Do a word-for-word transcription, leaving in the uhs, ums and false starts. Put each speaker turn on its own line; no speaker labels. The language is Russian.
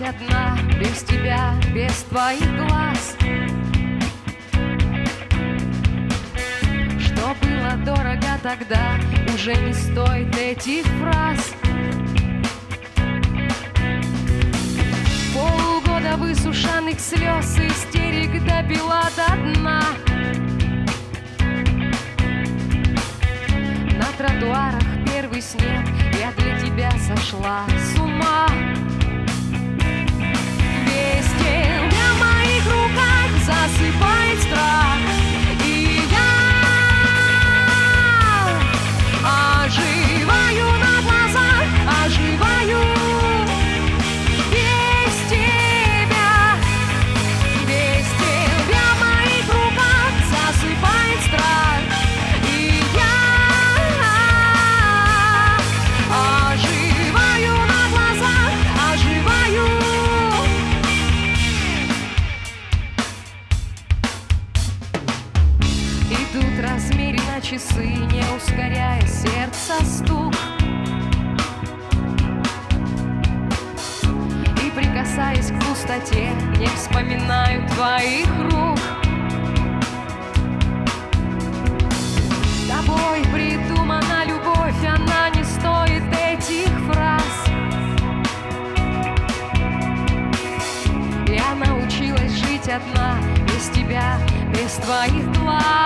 одна, без тебя, без твоих глаз. Что было дорого тогда, уже не стоит этих фраз. Полгода высушенных слез, истерик допила до дна. На тротуарах первый снег, я для тебя сошла с ума. Весь день в моих руках засыпает страх, и я оживаю на глазах, оживаю без тебя. Весь день в моих руках засыпает страх, и я оживаю на глазах, оживаю. Идут размеренно часы, не ускоряя сердца стук, и, прикасаясь к пустоте, не вспоминаю твоих рук. Тобой придумана любовь, она не стоит этих фраз. Я научилась жить одна, без тебя, без твоих глаз.